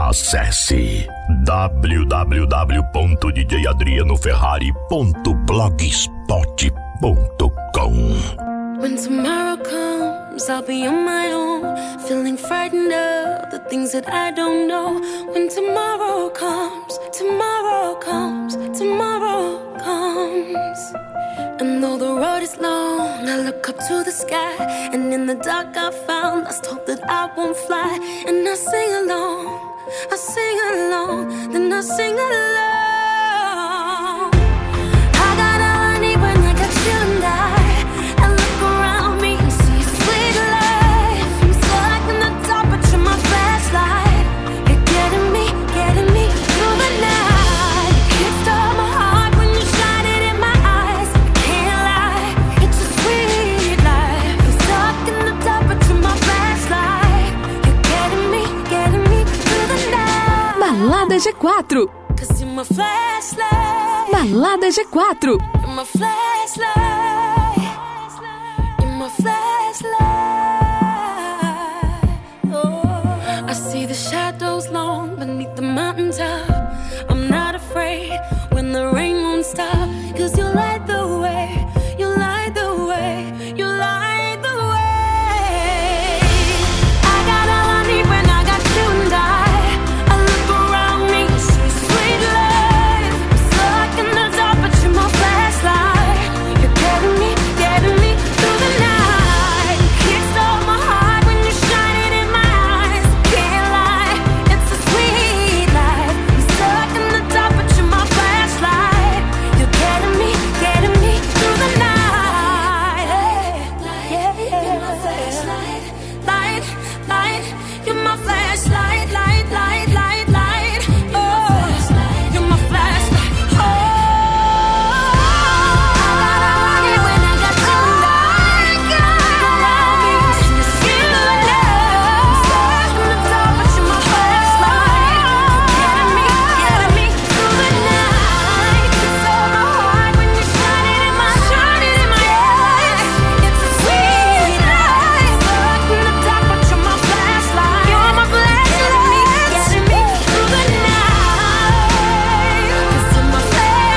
Acesse www.djadrianoferrari.blogspot.com. When tomorrow comes, I'll be on my own, feeling frightened of the things that I don't know. When tomorrow comes, tomorrow comes, tomorrow comes. And though the road is long, I look up to the sky, and in the dark I found lost hope that I won't fly. And I sing along, then I sing along. I got all I need when I got you and I look around me and see a sweet life. I'm stuck in the dark, but you're my flashlight. You're getting me through the night. You stole my heart when you shine it in my eyes. I can't lie, it's a sweet life. I'm stuck in the dark, but you're my flashlight. You're getting me through the night. Balada G4. Cause you're my flashlight. Balada G4. You're my flashlight. You're my flashlight. Oh, I see the shadows long beneath the mountaintop. I'm not afraid when the rain won't stop. Cause you light the way, you light the way, you light the way. I got all I need when I got you and I look around me, see sweet life. I'm stuck in the dark, but you're my flashlight. You're getting me through the night. You stole my heart when you shine it in my eyes. Can't lie, it's a sweet life. I'm stuck in the dark, but you're my flashlight. You're getting me through the night. Yeah, you're my flashlight. Light, you're my flashlight. Light. Oh, you're my flashlight. Oh, I got all I need when I got you and I look around me, see a sweet life. Stuck in the dark, but you're my flashlight. Getting me through the night. You stole my heart when you shine it in my eyes. It's a sweet life. Stuck in the dark, but you're my flashlight. You're my flashlight. Getting me through the night. 'Cause you're my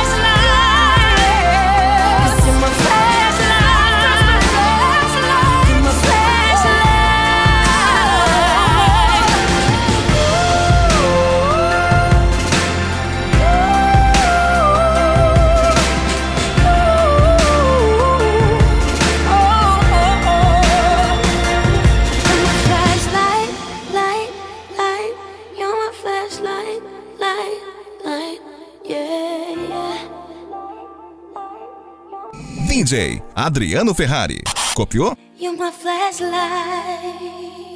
flashlight. 'Cause you're my flashlight. You're my You're my flashlight, light, yeah. DJ Adriano Ferrari. Copiou? You're my flashlight.